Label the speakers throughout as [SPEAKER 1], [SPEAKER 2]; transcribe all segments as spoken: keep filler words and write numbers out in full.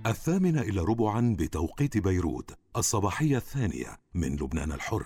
[SPEAKER 1] الثامنة إلى ربعا بتوقيت بيروت، الصباحية الثانية من لبنان الحر.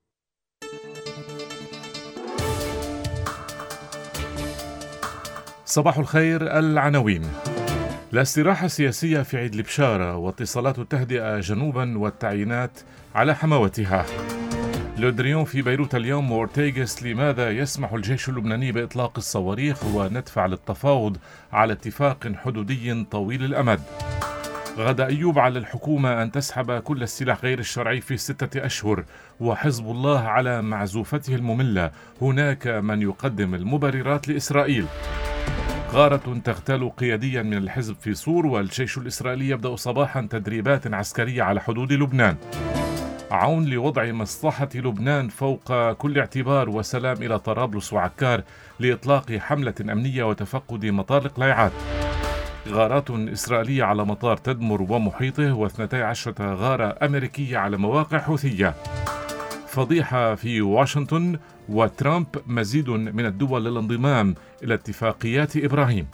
[SPEAKER 2] صباح الخير. العناوين: لا استراحة سياسية في عيد البشارة، واتصالات التهدئة جنوبا والتعيينات على حموتها. لودريون في بيروت اليوم وأورتيغس: لماذا يسمح الجيش اللبناني بإطلاق الصواريخ وندفع للتفاوض على اتفاق حدودي طويل الأمد. غدا أيوب: على الحكومة أن تسحب كل السلاح غير الشرعي في ستة أشهر، وحزب الله على معزوفته المملة، هناك من يقدم المبررات لإسرائيل. غارة تغتال قياديا من الحزب في صور، والجيش الإسرائيلي يبدأ صباحا تدريبات عسكرية على حدود لبنان. عون لوضع مصلحة لبنان فوق كل اعتبار وسلام إلى طرابلس وعكار لإطلاق حملة أمنية وتفقد مطار القليعات. غارات إسرائيلية على مطار تدمر ومحيطه، واثنتي عشرة غارة أمريكية على مواقع حوثية. فضيحة في واشنطن، وترامب: مزيد من الدول للانضمام إلى اتفاقيات إبراهيم.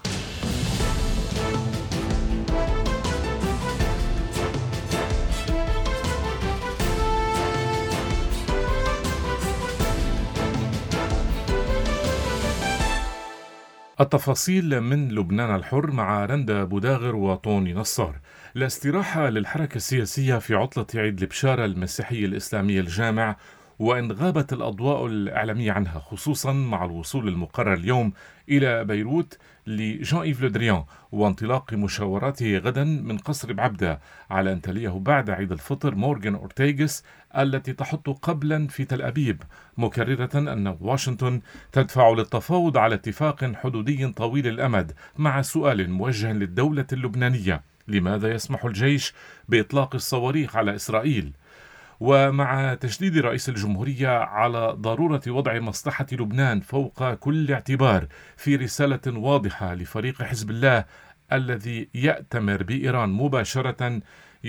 [SPEAKER 2] التفاصيل من لبنان الحر مع رندا بوداغر وطوني نصار. لا استراحة للحركة السياسية في عطلة عيد البشارة المسيحي الإسلامي الجامع، وإن غابت الأضواء الإعلامية عنها، خصوصا مع الوصول المقرر اليوم إلى بيروت لجان إيف لودريان وانطلاق مشاوراته غدا من قصر بعبدة، على أن تليه بعد عيد الفطر مورغان أورتيغس التي تحط قبلا في تل أبيب، مكررة أن واشنطن تدفع للتفاوض على اتفاق حدودي طويل الأمد، مع سؤال موجه للدولة اللبنانية: لماذا يسمح الجيش بإطلاق الصواريخ على إسرائيل؟ ومع تشديد رئيس الجمهورية على ضرورة وضع مصلحة لبنان فوق كل اعتبار في رسالة واضحة لفريق حزب الله الذي يأتمر بإيران مباشرة،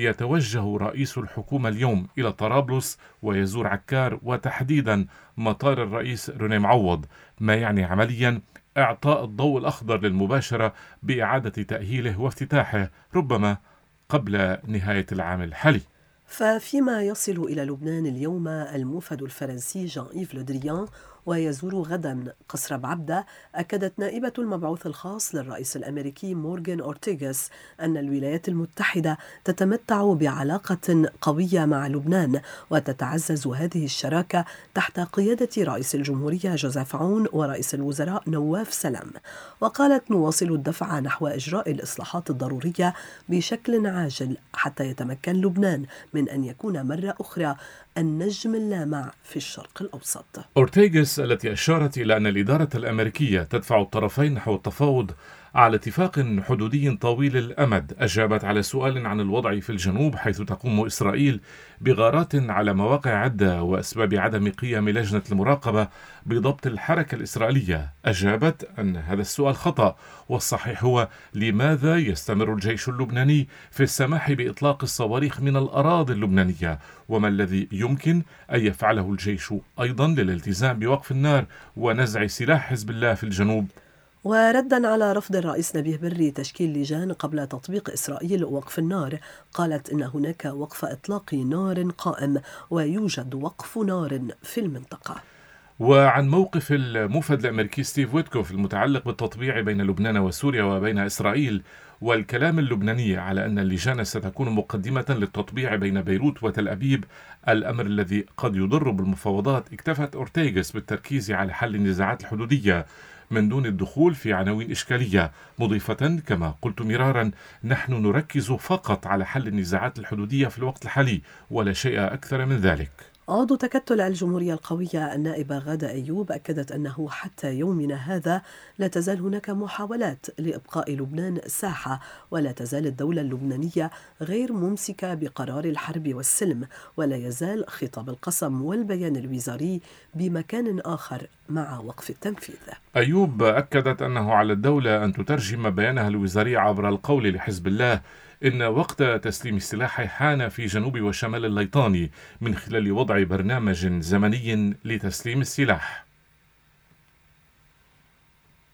[SPEAKER 2] يتوجه رئيس الحكومة اليوم إلى طرابلس ويزور عكار وتحديدا مطار الرئيس روني معوض، ما يعني عمليا إعطاء الضوء الأخضر للمباشرة بإعادة تأهيله وافتتاحه ربما قبل نهاية العام الحالي.
[SPEAKER 3] ففيما يصل إلى لبنان اليوم الموفد الفرنسي جان إيف لودريان ويزور غدا قصر بعبدة، أكدت نائبة المبعوث الخاص للرئيس الأمريكي مورغان أورتيغس أن الولايات المتحدة تتمتع بعلاقة قوية مع لبنان، وتتعزز هذه الشراكة تحت قيادة رئيس الجمهورية جوزيف عون ورئيس الوزراء نواف سلام. وقالت: نواصل الدفع نحو إجراء الإصلاحات الضرورية بشكل عاجل حتى يتمكن لبنان من أن يكون مرة أخرى النجم اللامع في الشرق الأوسط.
[SPEAKER 2] أورتيغس التي أشارت إلى أن الإدارة الأمريكية تدفع الطرفين نحو التفاوض على اتفاق حدودي طويل الأمد، أجابت على سؤال عن الوضع في الجنوب، حيث تقوم إسرائيل بغارات على مواقع عدة وأسباب عدم قيام لجنة المراقبة بضبط الحركة الإسرائيلية. أجابت أن هذا السؤال خطأ، والصحيح هو: لماذا يستمر الجيش اللبناني في السماح بإطلاق الصواريخ من الأراضي اللبنانية؟ وما الذي يمكن أن يفعله الجيش أيضا للالتزام بوقف النار ونزع سلاح حزب الله في الجنوب؟
[SPEAKER 3] وردا على رفض الرئيس نبيه بري تشكيل لجان قبل تطبيق إسرائيل وقف النار، قالت إن هناك وقف إطلاق نار قائم ويوجد وقف نار في المنطقة.
[SPEAKER 2] وعن موقف الموفد الأمريكي ستيف ويتكوف المتعلق بالتطبيع بين لبنان وسوريا وبين إسرائيل، والكلام اللبناني على أن اللجان ستكون مقدمة للتطبيع بين بيروت وتل أبيب، الأمر الذي قد يضر بالمفاوضات، اكتفت أورتيغس بالتركيز على حل النزاعات الحدودية من دون الدخول في عناوين إشكالية، مضيفة: كما قلت مرارا، نحن نركز فقط على حل النزاعات الحدودية في الوقت الحالي ولا شيء أكثر من ذلك.
[SPEAKER 3] عضو تكتل الجمهورية القوية النائبة غادة أيوب أكدت أنه حتى يومنا هذا لا تزال هناك محاولات لإبقاء لبنان ساحة، ولا تزال الدولة اللبنانية غير ممسكة بقرار الحرب والسلم، ولا يزال خطاب القسم والبيان الوزاري بمكان آخر مع وقف التنفيذ.
[SPEAKER 2] أيوب أكدت أنه على الدولة أن تترجم بيانها الوزاري عبر القول لحزب الله إن وقت تسليم السلاح حان في جنوب وشمال الليطاني من خلال وضع برنامج زمني لتسليم السلاح.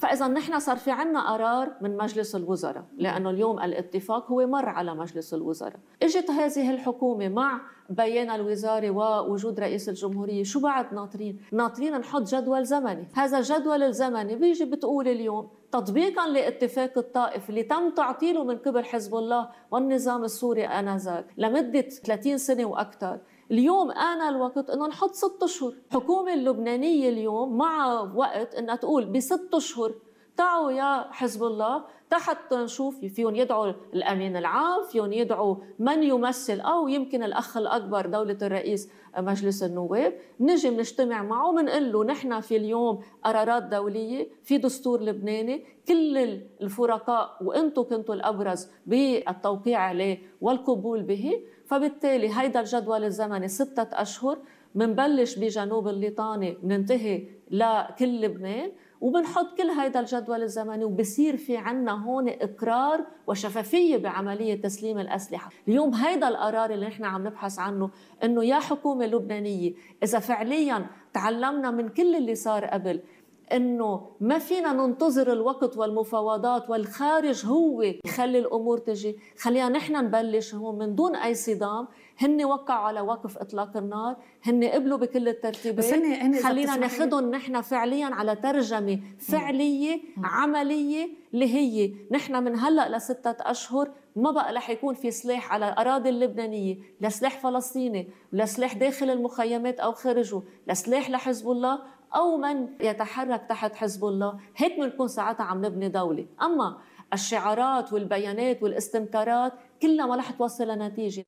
[SPEAKER 4] فإذا نحن صار في عنا قرار من مجلس الوزراء، لأنه اليوم الاتفاق هو مر على مجلس الوزراء. اجت هذه الحكومة مع بيان الوزاري ووجود رئيس الجمهورية، شو بعد ناطرين؟ ناطرين نحط جدول زمني. هذا الجدول الزمني بيجي بتقول اليوم تطبيقا لاتفاق الطائف اللي تم تعطيله من قبل حزب الله والنظام السوري آنذاك لمدة ثلاثين سنة وأكثر، اليوم آن الوقت أنه نحط ست أشهر. الحكومة اللبنانية اليوم مع وقت أنها تقول بست أشهر تعوا يا حزب الله تحت نشوف فيهم يدعوا الأمين العام، فيهم يدعوا من يمثل أو يمكن الأخ الأكبر دولة الرئيس مجلس النواب، نجي نجتمع معه منقول له نحن في اليوم قرارات دولية، في دستور لبناني، كل الفرقاء وأنتم كنتوا الأبرز بالتوقيع عليه والقبول به. فبالتالي هيدا الجدول الزمني ستة أشهر، منبلش بجنوب الليطاني ننتهي لكل لبنان، وبنحط كل هيدا الجدول الزمني وبصير في عنا هون إقرار وشفافية بعملية تسليم الأسلحة. اليوم هيدا القرار اللي نحن عم نبحث عنه، إنه يا حكومة لبنانية إذا فعلياً تعلمنا من كل اللي صار قبل إنه ما فينا ننتظر الوقت والمفاوضات والخارج هو يخلي الأمور تجي، خلينا نحن نبلش هون من دون أي صدام. هن وقعوا على وقف إطلاق النار، هن قبلوا بكل الترتيبات، خلينا ناخدهم نحن فعليا على ترجمة فعلية م. عملية اللي هي نحن من هلأ لستة أشهر ما بقى رح يكون في سلاح على الأراضي اللبنانية، لا سلاح فلسطيني، لا سلاح داخل المخيمات أو خارجه، لا سلاح لحزب الله أو من يتحرك تحت حزب الله. هيك بنكون ساعتها عم نبني دولة. أما الشعارات والبيانات والاستنكارات كلها ما رح توصل لنتيجة.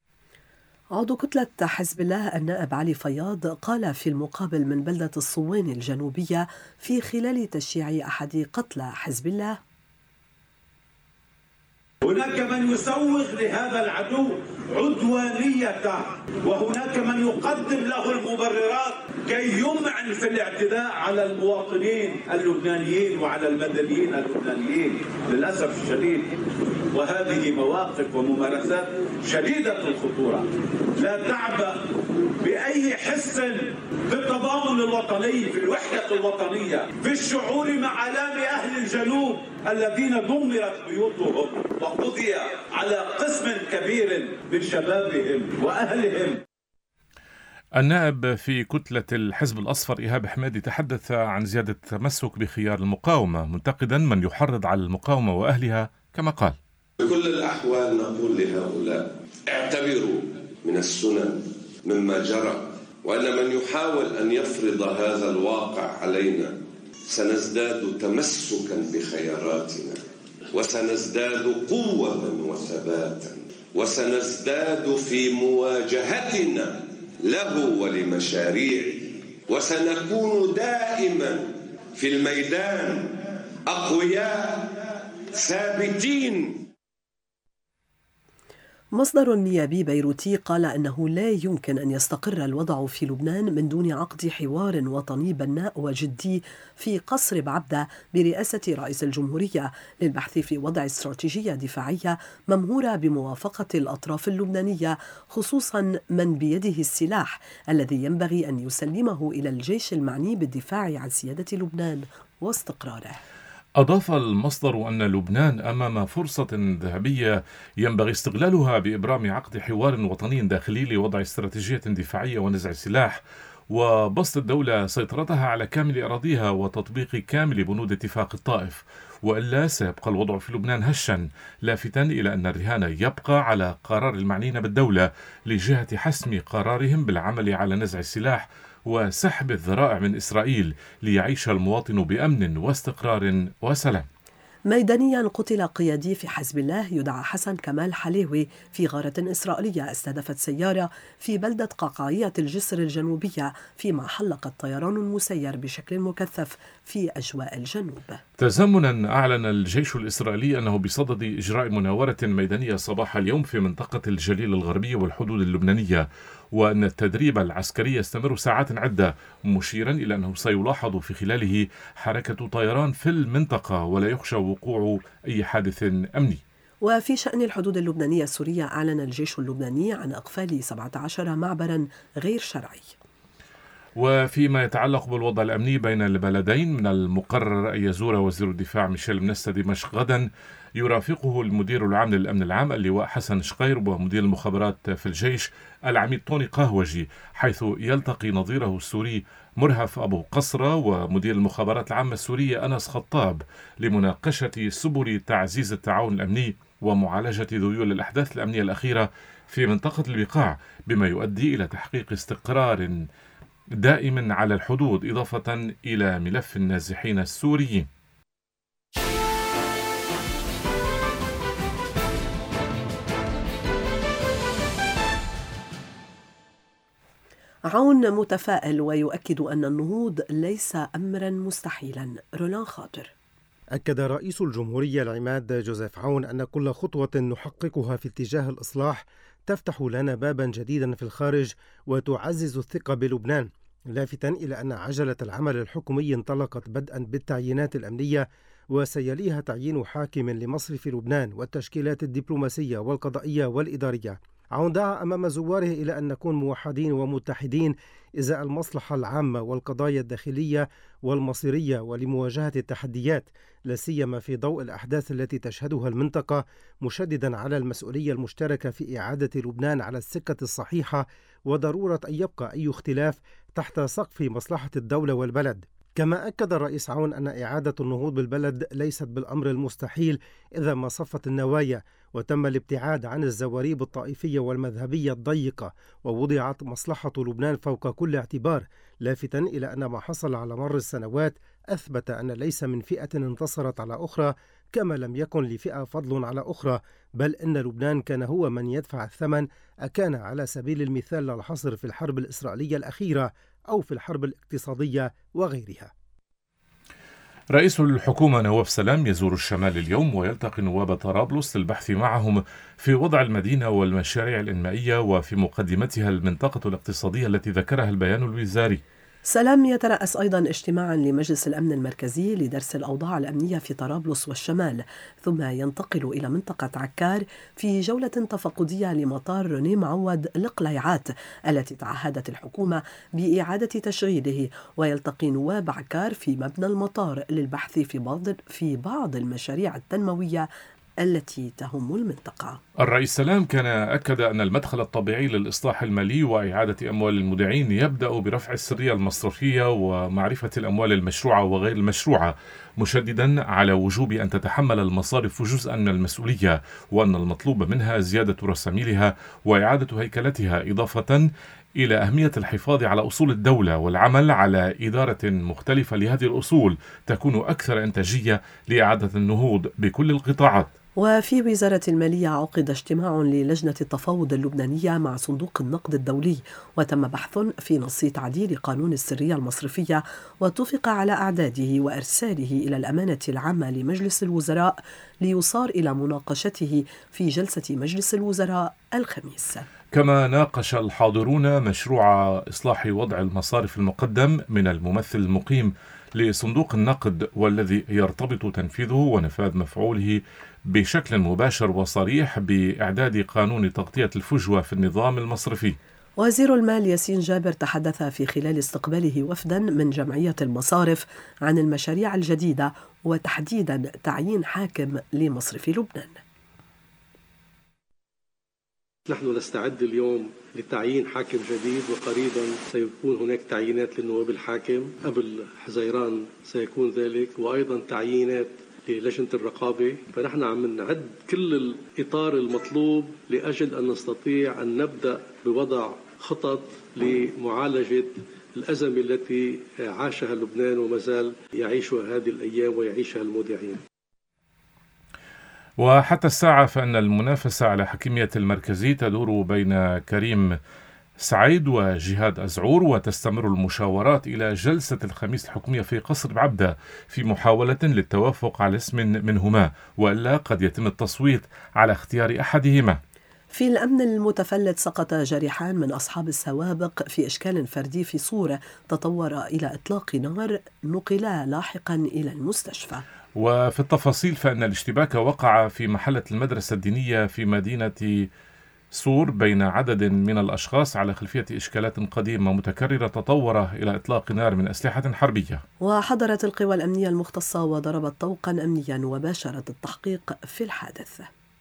[SPEAKER 3] عضو كتلة حزب الله النائب علي فياض قال في المقابل من بلدة الصوان الجنوبية في خلال تشييع أحد قتلى حزب الله:
[SPEAKER 5] هناك من يسوغ لهذا العدو عدوانيته، وهناك من يقدم له المبررات كي يمعن في الاعتداء على المواطنين اللبنانيين وعلى المدنيين اللبنانيين للأسف الشديد. وهذه مواقف وممارسات شديدة الخطورة لا تعبأ بأي حس بالتضامن الوطني، في الوحدة الوطنية، في الشعور مع آلام أهل الجنوب الذين دمرت بيوتهم وقضي على قسم كبير من شبابهم وأهلهم.
[SPEAKER 2] النائب في كتلة الحزب الأصفر إيهاب حمادي تحدث عن زيادة التمسك بخيار المقاومة، منتقدا من يحرض على المقاومة وأهلها كما قال:
[SPEAKER 6] بكل الأحوال نقول لهؤلاء اعتبروا من السنن مما جرى، وأن من يحاول أن يفرض هذا الواقع علينا سنزداد تمسكا بخياراتنا، وسنزداد قوة وثباتا، وسنزداد في مواجهتنا له ولمشاريعه، وسنكون دائما في الميدان أقوياء ثابتين.
[SPEAKER 3] مصدر نيابي بيروتي قال أنه لا يمكن أن يستقر الوضع في لبنان من دون عقد حوار وطني بناء وجدي في قصر بعبدة برئاسة رئيس الجمهورية للبحث في وضع استراتيجية دفاعية ممهورة بموافقة الأطراف اللبنانية، خصوصا من بيده السلاح الذي ينبغي أن يسلمه إلى الجيش المعني بالدفاع عن سيادة لبنان واستقراره.
[SPEAKER 2] أضاف المصدر أن لبنان أمام فرصة ذهبية ينبغي استغلالها بإبرام عقد حوار وطني داخلي لوضع استراتيجية دفاعية ونزع السلاح وبسط الدولة سيطرتها على كامل أراضيها وتطبيق كامل بنود اتفاق الطائف، وإلا سيبقى الوضع في لبنان هشا، لافتا إلى أن الرهان يبقى على قرار المعنيين بالدولة لجهة حسم قرارهم بالعمل على نزع السلاح وسحب الذرائع من إسرائيل ليعيش المواطن بأمن واستقرار وسلام.
[SPEAKER 3] ميدانيا قتل قيادي في حزب الله يدعى حسن كمال حلاوي في غارة إسرائيلية استهدفت سيارة في بلدة قعقاعية الجسر الجنوبية، فيما حلق الطيران المسير بشكل مكثف في أجواء الجنوب.
[SPEAKER 2] تزامنا أعلن الجيش الإسرائيلي أنه بصدد إجراء مناورة ميدانية صباح اليوم في منطقة الجليل الغربي والحدود اللبنانية، وأن التدريب العسكري يستمر ساعات عدة، مشيرا إلى أنه سيلاحظ في خلاله حركة طيران في المنطقة ولا يخشى وقوع أي حادث أمني.
[SPEAKER 3] وفي شأن الحدود اللبنانية السورية أعلن الجيش اللبناني عن إقفال سبعة عشر معبرا غير شرعي.
[SPEAKER 2] وفيما يتعلق بالوضع الأمني بين البلدين، من المقرر أن يزور وزير الدفاع ميشيل منستا دمشق غدا، يرافقه المدير العام للأمن العام اللواء حسن شقير ومدير المخابرات في الجيش العميد طوني قهوجي، حيث يلتقي نظيره السوري مرهف أبو قصرة ومدير المخابرات العامة السورية أنس خطاب لمناقشة سبل تعزيز التعاون الأمني ومعالجة ذيول الأحداث الأمنية الأخيرة في منطقة البقاع، بما يؤدي إلى تحقيق استقرار دائم على الحدود، إضافة إلى ملف النازحين السوريين.
[SPEAKER 3] عون متفائل ويؤكد أن النهوض ليس أمرا مستحيلا. رولان خاطر.
[SPEAKER 7] أكد رئيس الجمهورية العماد جوزيف عون أن كل خطوة نحققها في اتجاه الإصلاح تفتح لنا بابا جديدا في الخارج وتعزز الثقة بلبنان، لافتا إلى أن عجلة العمل الحكومي انطلقت بدءا بالتعيينات الأمنية وسيليها تعيين حاكم لمصرف لبنان والتشكيلات الدبلوماسية والقضائية والإدارية. عون دعا أمام زواره إلى أن نكون موحدين ومتحدين إزاء المصلحة العامة والقضايا الداخلية والمصيرية ولمواجهة التحديات، لا سيما في ضوء الأحداث التي تشهدها المنطقة، مشددا على المسؤولية المشتركة في إعادة لبنان على السكة الصحيحة وضرورة أن يبقى أي اختلاف تحت سقف مصلحة الدولة والبلد. كما أكد الرئيس عون أن إعادة النهوض بالبلد ليست بالأمر المستحيل إذا ما صفت النوايا وتم الابتعاد عن الزواريب الطائفية والمذهبية الضيقة ووضعت مصلحة لبنان فوق كل اعتبار، لافتا إلى أن ما حصل على مر السنوات أثبت أن ليس من فئة انتصرت على أخرى كما لم يكن لفئة فضل على أخرى، بل إن لبنان كان هو من يدفع الثمن، أكان على سبيل المثال الحصر في الحرب الإسرائيلية الأخيرة أو في الحرب الاقتصادية وغيرها.
[SPEAKER 2] رئيس الحكومة نواف سلام يزور الشمال اليوم ويلتقي نواب طرابلس للبحث معهم في وضع المدينة والمشاريع الإنمائية وفي مقدمتها المنطقة الاقتصادية التي ذكرها البيان الوزاري.
[SPEAKER 3] سلام يترأس أيضا اجتماعا لمجلس الأمن المركزي لدرس الأوضاع الأمنية في طرابلس والشمال، ثم ينتقل إلى منطقة عكار في جولة تفقدية لمطار روني معود لقليعات التي تعهدت الحكومة بإعادة تشغيله، ويلتقي نواب عكار في مبنى المطار للبحث في بعض في بعض المشاريع التنموية التي تهم المنطقة.
[SPEAKER 2] الرئيس سلام كان أكد أن المدخل الطبيعي للإصلاح المالي وإعادة أموال المودعين يبدأ برفع السرية المصرفية ومعرفة الأموال المشروعة وغير المشروعة، مشددا على وجوب أن تتحمل المصارف جزءا من المسؤولية، وأن المطلوب منها زيادة رساميلها وإعادة هيكلتها، إضافة إلى أهمية الحفاظ على أصول الدولة والعمل على إدارة مختلفة لهذه الأصول تكون أكثر إنتاجية لإعادة النهوض بكل القطاعات.
[SPEAKER 3] وفي وزارة المالية عقد اجتماع للجنة التفاوض اللبنانية مع صندوق النقد الدولي، وتم بحث في نص تعديل قانون السرية المصرفية، واتفق على إعداده وإرساله إلى الأمانة العامة لمجلس الوزراء ليصار إلى مناقشته في جلسة مجلس الوزراء الخميس.
[SPEAKER 2] كما ناقش الحاضرون مشروع إصلاح وضع المصارف المقدم من الممثل المقيم لصندوق النقد، والذي يرتبط تنفيذه ونفاذ مفعوله بشكل مباشر وصريح بإعداد قانون تغطية الفجوة في النظام المصرفي.
[SPEAKER 3] وزير المال ياسين جابر تحدث في خلال استقباله وفدا من جمعية المصارف عن المشاريع الجديدة وتحديدا تعيين حاكم لمصرف لبنان.
[SPEAKER 8] نحن نستعد اليوم لتعيين حاكم جديد، وقريبا سيكون هناك تعيينات للنواب الحاكم، قبل حزيران سيكون ذلك، وأيضا تعيينات للجنة الرقابة. فنحن عم نعد كل الإطار المطلوب لأجل أن نستطيع أن نبدأ بوضع خطط لمعالجة الأزمة التي عاشها لبنان وما زال يعيشها هذه الأيام ويعيشها المودعين.
[SPEAKER 2] وحتى الساعة فإن المنافسة على حكمية المركزي تدور بين كريم سعيد وجهاد أزعور، وتستمر المشاورات إلى جلسة الخميس الحكومية في قصر بعبدة في محاولة للتوافق على اسم منهما، وإلا قد يتم التصويت على اختيار أحدهما.
[SPEAKER 3] في الأمن المتفلت سقط جريحان من أصحاب السوابق في إشكال فردي في صورة تطور إلى إطلاق نار، نقلا لاحقا إلى المستشفى.
[SPEAKER 2] وفي التفاصيل فإن الاشتباك وقع في محلة المدرسة الدينية في مدينة سور بين عدد من الأشخاص على خلفية إشكالات قديمة متكررة تطور إلى إطلاق نار من أسلحة حربية.
[SPEAKER 3] وحضرت القوى الأمنية المختصة وضربت طوقا أمنيا وباشرت التحقيق في الحادث.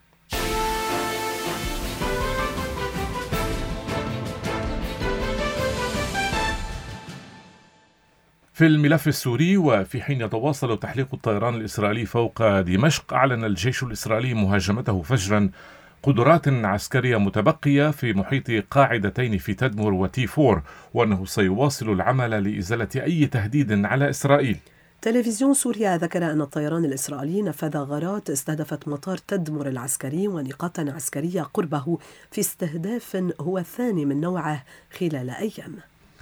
[SPEAKER 2] في الملف السوري، وفي حين يتواصل تحليق الطيران الإسرائيلي فوق دمشق، أعلن الجيش الإسرائيلي مهاجمته فجرا قدرات عسكرية متبقية في محيط قاعدتين في تدمر وتي فور، وأنه سيواصل العمل لإزالة أي تهديد على إسرائيل.
[SPEAKER 3] تلفزيون سوريا ذكر أن الطيران الإسرائيلي نفذ غارات استهدفت مطار تدمر العسكري ونقاطا عسكرية قربه في استهداف هو الثاني من نوعه خلال أيام.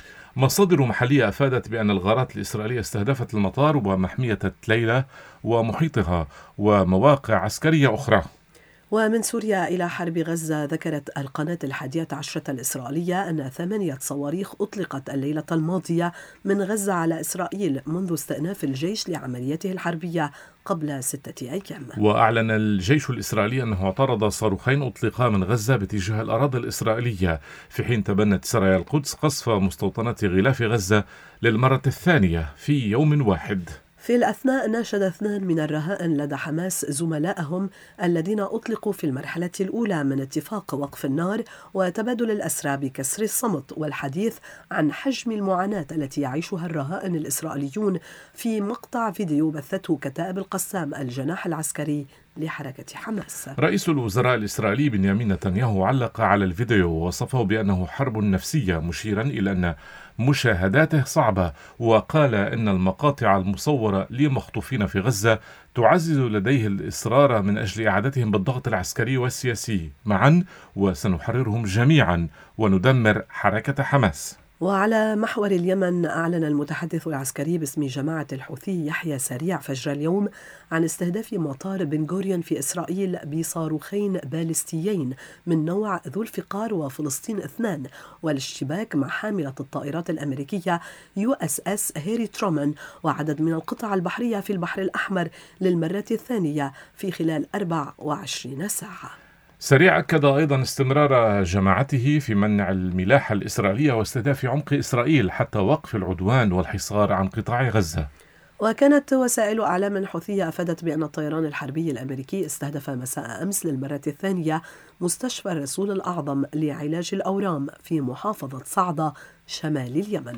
[SPEAKER 2] مصادر محلية أفادت بأن الغارات الإسرائيلية استهدفت المطار ومحمية تليلة ومحيطها ومواقع عسكرية أخرى.
[SPEAKER 3] ومن سوريا إلى حرب غزة، ذكرت القناة الحادية عشرة الإسرائيلية أن ثمانية صواريخ أطلقت الليلة الماضية من غزة على إسرائيل منذ استئناف الجيش لعمليته الحربية قبل ستة أيام.
[SPEAKER 2] وأعلن الجيش الإسرائيلي أنه اعترض صاروخين أطلقا من غزة باتجاه الأراضي الإسرائيلية، في حين تبنت سرايا القدس قصف مستوطنات غلاف غزة للمرة الثانية في يوم واحد.
[SPEAKER 3] في الأثناء ناشد اثنان من الرهائن لدى حماس زملائهم الذين أطلقوا في المرحلة الأولى من اتفاق وقف النار وتبادل الأسرى بكسر الصمت والحديث عن حجم المعاناة التي يعيشها الرهائن الإسرائيليون في مقطع فيديو بثته كتائب القسام الجناح العسكري لحركة حماس.
[SPEAKER 2] رئيس الوزراء الإسرائيلي بنيامين نتنياهو علق على الفيديو ووصفه بأنه حرب نفسية، مشيرا إلى أن مشاهداته صعبة، وقال إن المقاطع المصورة لمخطوفين في غزة تعزز لديه الإصرار من أجل إعادتهم بالضغط العسكري والسياسي معا، وسنحررهم جميعا وندمر حركة حماس.
[SPEAKER 3] وعلى محور اليمن، أعلن المتحدث العسكري باسم جماعة الحوثي يحيى سريع فجر اليوم عن استهداف مطار بن غوريون في إسرائيل بصاروخين باليستيين من نوع ذو الفقار وفلسطين اثنان، والاشتباك مع حاملة الطائرات الأمريكية يو اس اس هيري ترومان وعدد من القطع البحرية في البحر الأحمر للمرة الثانية في خلال أربع وعشرين ساعة.
[SPEAKER 2] سريع أكد أيضا استمرار جماعته في منع الملاحة الإسرائيلية واستهداف عمق إسرائيل حتى وقف العدوان والحصار عن قطاع غزة.
[SPEAKER 3] وكانت وسائل أعلام حوثية أفادت بأن الطيران الحربي الأمريكي استهدف مساء أمس للمرة الثانية مستشفى الرسول الأعظم لعلاج الأورام في محافظة صعدة شمال اليمن.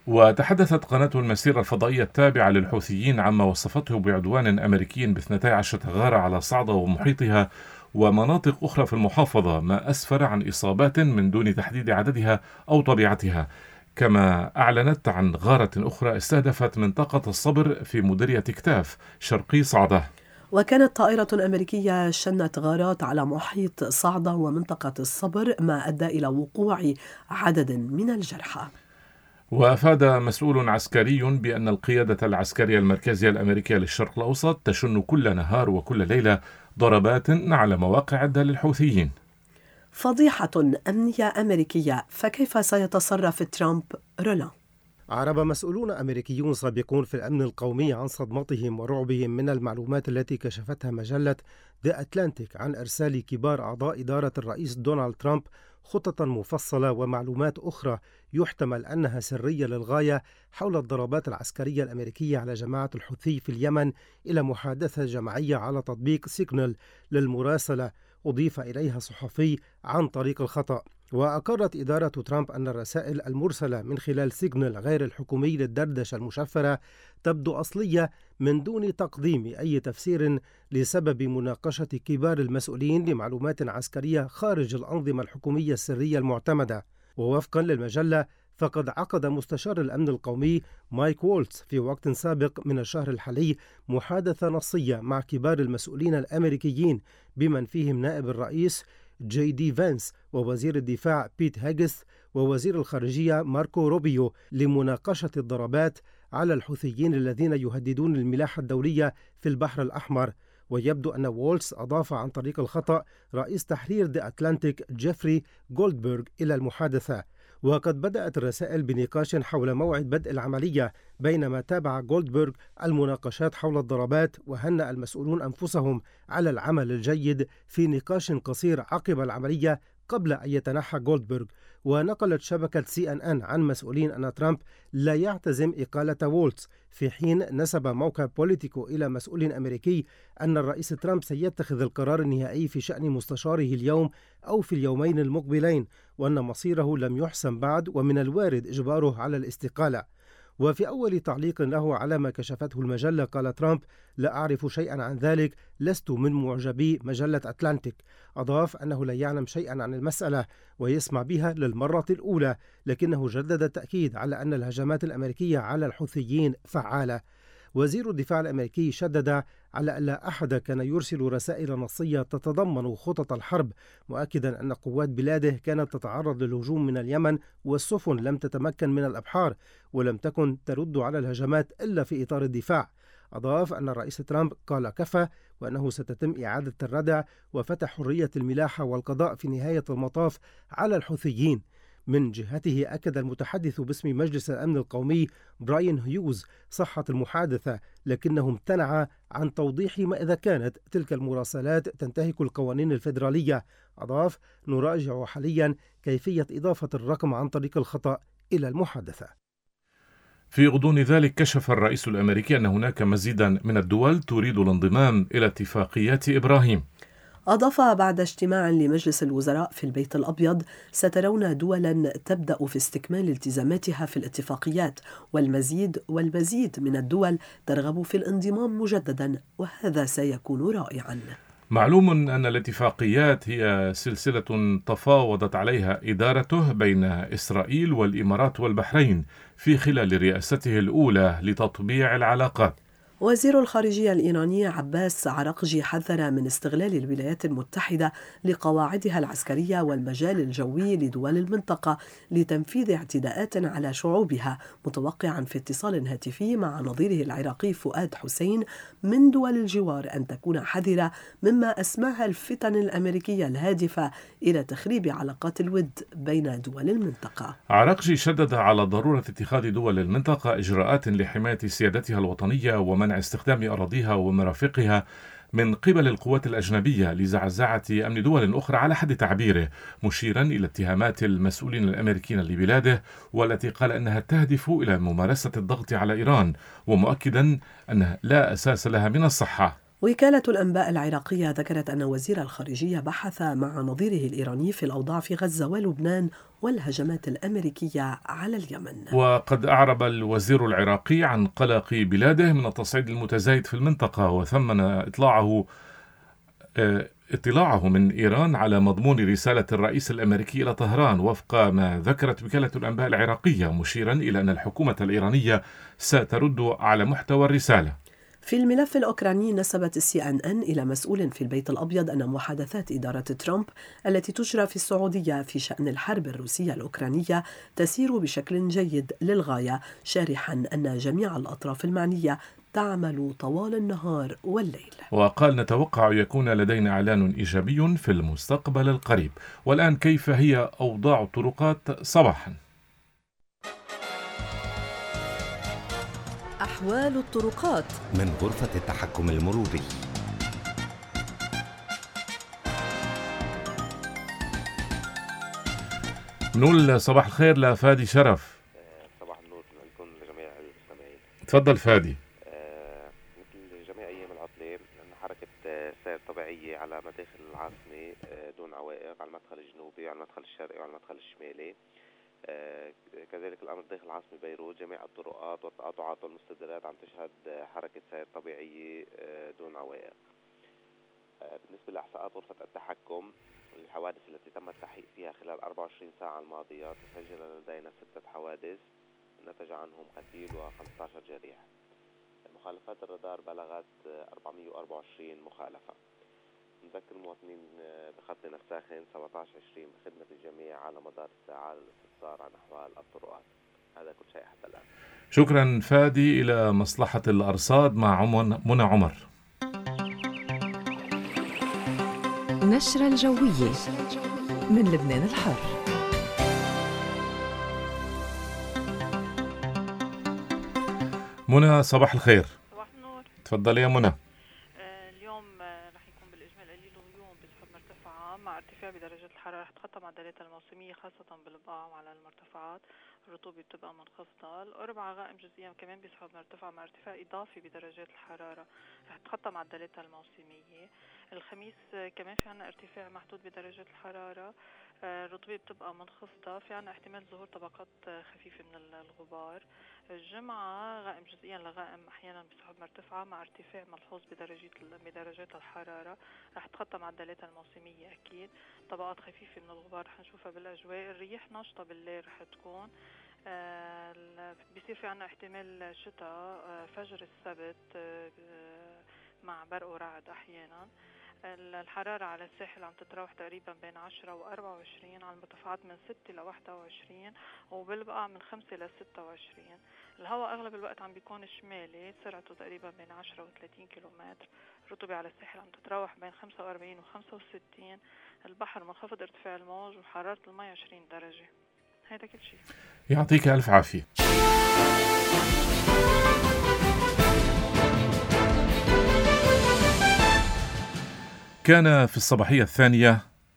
[SPEAKER 2] وتحدثت قناة المسيرة الفضائية التابعة للحوثيين عما وصفته بعدوان أمريكي باثنتي عشرة غارة على صعدة ومحيطها ومناطق أخرى في المحافظة، ما أسفر عن إصابات من دون تحديد عددها أو طبيعتها. كما أعلنت عن غارة أخرى استهدفت منطقة الصبر في مديرية كتاف شرقي صعدة.
[SPEAKER 3] وكانت طائرة أمريكية شنت غارات على محيط صعدة ومنطقة الصبر، ما أدى إلى وقوع عدد من الجرحى.
[SPEAKER 2] وأفاد مسؤول عسكري بأن القيادة العسكرية المركزية الأمريكية للشرق الأوسط تشن كل نهار وكل ليلة ضربات على مواقع عدة للحوثيين.
[SPEAKER 3] فضيحة أمنية أمريكية، فكيف سيتصرف ترامب؟ رولا.
[SPEAKER 7] أعرب مسؤولون أمريكيون سابقون في الأمن القومي عن صدمتهم ورعبهم من المعلومات التي كشفتها مجلة ذا أتلانتيك عن إرسال كبار أعضاء إدارة الرئيس دونالد ترامب خطط مفصلة ومعلومات أخرى يحتمل أنها سرية للغاية حول الضربات العسكرية الأمريكية على جماعة الحوثي في اليمن إلى محادثة جماعية على تطبيق سيجنال للمراسلة أضيف إليها صحفي عن طريق الخطأ. وأقرت إدارة ترامب أن الرسائل المرسلة من خلال سيجنال غير الحكومي للدردشة المشفرة تبدو أصلية من دون تقديم أي تفسير لسبب مناقشة كبار المسؤولين لمعلومات عسكرية خارج الأنظمة الحكومية السرية المعتمدة. ووفقا للمجلة، فقد عقد مستشار الأمن القومي مايك وولتز في وقت سابق من الشهر الحالي محادثة نصية مع كبار المسؤولين الأمريكيين بمن فيهم نائب الرئيس جي دي فانس ووزير الدفاع بيت هاجس ووزير الخارجية ماركو روبيو لمناقشة الضربات على الحوثيين الذين يهددون الملاحة الدولية في البحر الأحمر. ويبدو أن وولتز أضاف عن طريق الخطأ رئيس تحرير ذا أتلانتيك جيفري جولدبرغ إلى المحادثة. وقد بدأت الرسائل بنقاش حول موعد بدء العملية، بينما تابع جولدبرغ المناقشات حول الضربات وهنأ المسؤولون أنفسهم على العمل الجيد في نقاش قصير عقب العملية قبل أن يتنحى جولدبرغ. ونقلت شبكة سي إن إن عن مسؤولين أن ترامب لا يعتزم إقالة وولتز، في حين نسب موقع بوليتيكو إلى مسؤول أمريكي أن الرئيس ترامب سيتخذ القرار النهائي في شأن مستشاره اليوم أو في اليومين المقبلين، وأن مصيره لم يحسم بعد ومن الوارد إجباره على الاستقالة. وفي أول تعليق له على ما كشفته المجلة قال ترامب: لا أعرف شيئا عن ذلك، لست من معجبي مجلة أتلانتيك. أضاف أنه لا يعلم شيئا عن المسألة ويسمع بها للمرة الأولى، لكنه جدد التأكيد على أن الهجمات الأمريكية على الحوثيين فعالة. وزير الدفاع الأمريكي شدد على أن لا أحد كان يرسل رسائل نصية تتضمن خطط الحرب، مؤكدا أن قوات بلاده كانت تتعرض للهجوم من اليمن والسفن لم تتمكن من الأبحار ولم تكن ترد على الهجمات إلا في إطار الدفاع. أضاف أن الرئيس ترامب قال كفى، وأنه ستتم إعادة الردع وفتح حرية الملاحة والقضاء في نهاية المطاف على الحوثيين. من جهته أكد المتحدث باسم مجلس الأمن القومي براين هيوز صحة المحادثة، لكنه امتنع عن توضيح ما إذا كانت تلك المراسلات تنتهك القوانين الفيدرالية. أضاف: نراجع حاليا كيفية إضافة الرقم عن طريق الخطأ إلى المحادثة.
[SPEAKER 2] في غضون ذلك كشف الرئيس الأمريكي أن هناك مزيدا من الدول تريد الانضمام إلى اتفاقيات إبراهيم.
[SPEAKER 3] أضاف بعد اجتماع لمجلس الوزراء في البيت الأبيض: سترون دولا تبدأ في استكمال التزاماتها في الاتفاقيات، والمزيد والمزيد من الدول ترغب في الانضمام مجددا، وهذا سيكون رائعا.
[SPEAKER 2] معلوم أن الاتفاقيات هي سلسلة تفاوضت عليها إدارته بين إسرائيل والإمارات والبحرين في خلال رئاسته الأولى لتطبيع العلاقات.
[SPEAKER 3] وزير الخارجية الإيراني عباس عراقجي حذر من استغلال الولايات المتحدة لقواعدها العسكرية والمجال الجوي لدول المنطقة لتنفيذ اعتداءات على شعوبها، متوقعا في اتصال هاتفي مع نظيره العراقي فؤاد حسين من دول الجوار أن تكون حذرة مما أسماها الفتن الأمريكية الهادفة إلى تخريب علاقات الود بين دول المنطقة.
[SPEAKER 2] عراقجي شدد على ضرورة اتخاذ دول المنطقة إجراءات لحماية سيادتها الوطنية ومنع استخدام أراضيها ومرافقها من قبل القوات الأجنبية لزعزعة أمن دول أخرى على حد تعبيره، مشيرا إلى اتهامات المسؤولين الأمريكيين لبلاده والتي قال أنها تهدف إلى ممارسة الضغط على إيران، ومؤكدا أنها لا أساس لها من الصحة.
[SPEAKER 3] وكالة الأنباء العراقية ذكرت أن وزير الخارجية بحث مع نظيره الإيراني في الأوضاع في غزة ولبنان والهجمات الأمريكية على اليمن.
[SPEAKER 2] وقد أعرب الوزير العراقي عن قلق بلاده من التصعيد المتزايد في المنطقة، وثمن إطلاعه اطلاعه من إيران على مضمون رسالة الرئيس الأمريكي إلى طهران وفق ما ذكرت وكالة الأنباء العراقية، مشيرا إلى أن الحكومة الإيرانية سترد على محتوى الرسالة.
[SPEAKER 3] في الملف الأوكراني نسبت السي إن إن إلى مسؤول في البيت الأبيض أن محادثات إدارة ترامب التي تجرى في السعودية في شأن الحرب الروسية الأوكرانية تسير بشكل جيد للغاية، شارحا أن جميع الأطراف المعنية تعمل طوال النهار والليل.
[SPEAKER 2] وقال: نتوقع يكون لدينا إعلان إيجابي في المستقبل القريب. والآن كيف هي أوضاع الطرقات صباحا؟
[SPEAKER 3] أحوال الطرقات
[SPEAKER 9] من غرفة التحكم المروري.
[SPEAKER 2] نقول صباح الخير لفادي شرف.
[SPEAKER 10] صباح النور لكم لجميع المستمعين.
[SPEAKER 2] تفضل فادي.
[SPEAKER 10] آه مثل جميع أيام العطلة أن حركة سير طبيعية على مداخل العاصمة آه دون عوائق، على المدخل الجنوبي وعلى المدخل الشرقي وعلى المدخل الشمالي. آه كذلك الأمر داخل عاصمة بيروت، جميع الطرقات والتقاطعات والمستديرات عم تشهد حركة سير طبيعية آه دون عوائق. آه بالنسبة لإحصاءات غرفة التحكم الحوادث التي تم التحقيق فيها خلال أربع وعشرين ساعة الماضية، تسجل لدينا ستة حوادث نتج عنهم قتيل وخمسة عشر جريح. مخالفات الرادار بلغت أربعمئة وأربعة وعشرين مخالفة. نذكر المواطنين بخطنا الساخن سبعة عشر عشرين بخدمة الجميع على مدار الساعة للاستفسار عن أحوال الطرقات. هذا كل شيء حتى الآن.
[SPEAKER 2] شكرا فادي. إلى مصلحة الأرصاد مع منى عمر.
[SPEAKER 11] نشرة الجوية من لبنان الحر.
[SPEAKER 2] منى صباح الخير.
[SPEAKER 12] صباح النور.
[SPEAKER 2] تفضلي يا منى.
[SPEAKER 12] اليوم رح يكون بالإجمال قليل غيوم بسحب مرتفعة مع ارتفاع ارتفاع بدرجات الحرارة رح تخطى معدلات الموسمية خاصة بالبقاع وعلى المرتفعات. الرطوبة بتبقى منخفضة. الأربعاء غائم جزئيا كمان بيسحب مرتفع مع ارتفاع إضافي بدرجات الحرارة رح تخطى معدلاتها الموسمية. الخميس كمان في عنا ارتفاع محدود بدرجات الحرارة. الرطوبة بتبقى منخفضة. في عنا احتمال ظهور طبقات خفيفة من الغبار. الجمعة غائم جزئيا لغائم أحيانا بسحب مرتفعة مع ارتفاع ملحوظ بدرجات بدرجات الحرارة رح تخطى معدلاتها الموسمية أكيد. طبقات خفيفة من الغبار رح نشوفها بالأجواء. الرياح ناشطة بالليل رح تكون. آه بيصير في عنا احتمال شتاء آه فجر السبت آه مع برق ورعد أحيانا. الحرارة على الساحل عم تتراوح تقريبا بين عشرة وأربعة وعشرين، على المرتفعات من ستة لواحدة وعشرين، وبالبقاع من خمسة لستة وعشرين. الهواء أغلب الوقت عم بيكون شمالي سرعته تقريبا بين عشرة وثلاثين كيلومتر. الرطوبة على الساحل عم تتراوح بين خمسة وأربعين وخمسة وستين. البحر منخفض ارتفاع الموج وحرارة الماء عشرين درجة. هذا كل شيء.
[SPEAKER 2] يعطيك ألف عافية. كان في الصباحية الثانية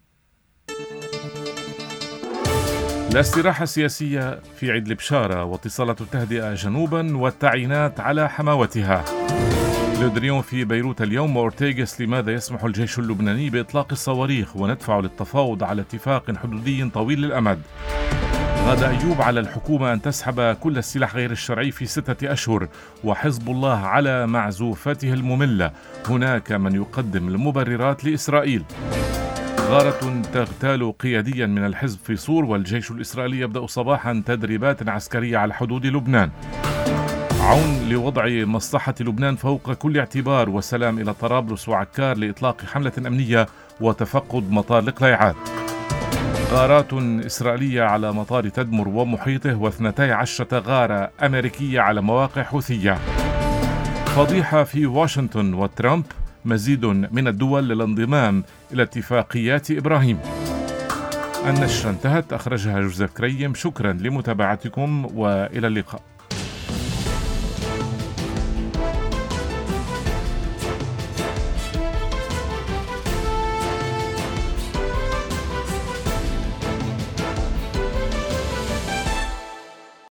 [SPEAKER 2] الاستراحة السياسية في عيد البشارة واتصالات التهدئة جنوبا والتعيينات على حماوتها. لودريون في بيروت اليوم وأورتيغس لماذا يسمح الجيش اللبناني بإطلاق الصواريخ وندفع للتفاوض على اتفاق حدودي طويل الأمد. غدا أيوب على الحكومة أن تسحب كل السلاح غير الشرعي في ستة أشهر وحزب الله على معزوفته المملة. هناك من يقدم المبررات لإسرائيل. غارة تغتال قياديا من الحزب في صور والجيش الإسرائيلي يبدأ صباحا تدريبات عسكرية على حدود لبنان. عون لوضع مصلحة لبنان فوق كل اعتبار وسلام إلى طرابلس وعكار لإطلاق حملة أمنية وتفقد مطار القليعات. غارات إسرائيلية على مطار تدمر ومحيطه واثنتي عشرة غارة أمريكية على مواقع حوثية. فضيحة في واشنطن وترامب مزيد من الدول للانضمام إلى اتفاقيات إبراهيم. النشرة انتهت، أخرجها جوزيف كريم. شكرا لمتابعتكم وإلى اللقاء.